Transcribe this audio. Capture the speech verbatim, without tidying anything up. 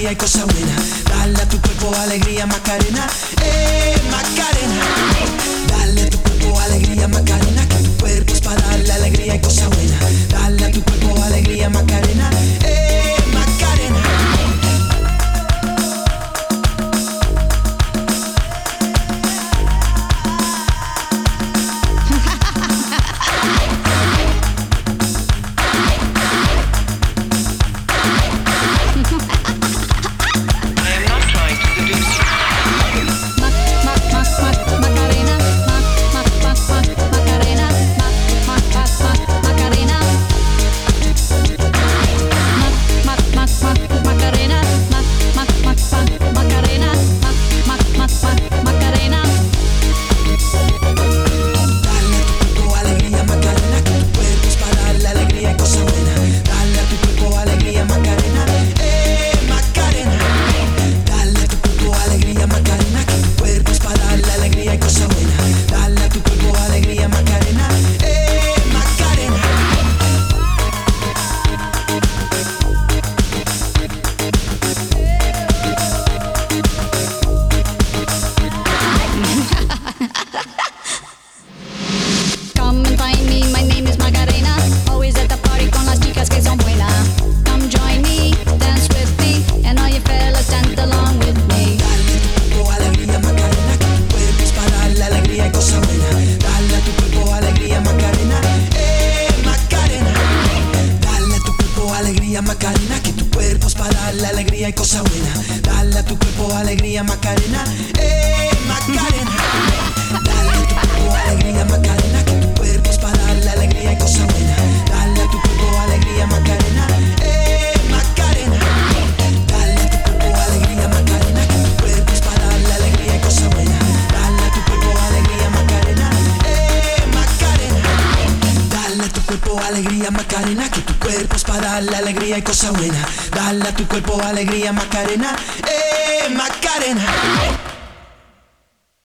alegría y cosa buena. Dale a tu cuerpo alegría Macarena, eh Macarena. Dale a tu cuerpo alegría Macarena, que tu cuerpo es para darle alegría y cosa buena. Dale a tu cuerpo alegría Macarena, eh Macarena. Macarena, que tu cuerpo es para darle alegría y cosa buena. Dale a tu cuerpo alegría Macarena, eh Macarena. Dale a tu cuerpo alegría Macarena, que tu cuerpo es para darle alegría y cosa buena. Dale a tu cuerpo alegría Macarena, eh Macarena. Dale a tu cuerpo alegría Macarena, que tu cuerpo es para darle alegría y cosa buena. Dale a tu cuerpo alegría Macarena, eh Macarena. Dale a tu cuerpo alegría Macarena, que tu cuerpo es para darle alegría y cosa buena. Dale a tu cuerpo alegría Macarena, eh Macarena.